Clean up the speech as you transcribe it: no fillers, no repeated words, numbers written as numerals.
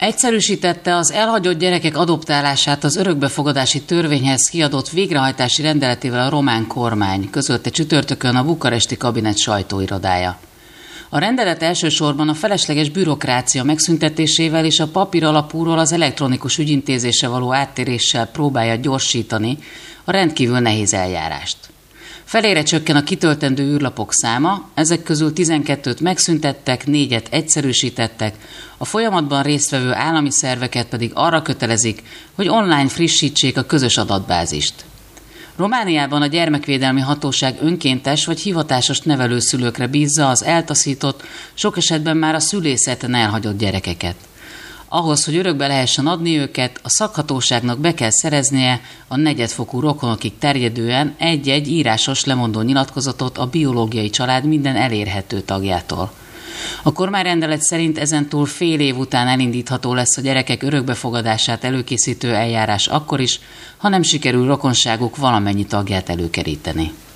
Egyszerűsítette az elhagyott gyerekek adoptálását az örökbefogadási törvényhez kiadott végrehajtási rendeletével a román kormány, közölte csütörtökön a bukaresti kabinet sajtóirodája. A rendelet elsősorban a felesleges bürokrácia megszüntetésével és a papír alapúról az elektronikus ügyintézésre való áttéréssel próbálja gyorsítani a rendkívül nehéz eljárást. Felére csökken a kitöltendő űrlapok száma, ezek közül 12-t megszüntettek, 4-et egyszerűsítettek, a folyamatban résztvevő állami szerveket pedig arra kötelezik, hogy online frissítsék a közös adatbázist. Romániában a gyermekvédelmi hatóság önkéntes vagy hivatásos nevelőszülőkre bízza az eltaszított, sok esetben már a szülészeten elhagyott gyerekeket. Ahhoz, hogy örökbe lehessen adni őket, a szakhatóságnak be kell szereznie a negyedfokú rokonokig terjedően egy-egy írásos lemondó nyilatkozatot a biológiai család minden elérhető tagjától. A kormányrendelet szerint ezentúl fél év után elindítható lesz a gyerekek örökbefogadását előkészítő eljárás akkor is, ha nem sikerül rokonságuk valamennyi tagját előkeríteni.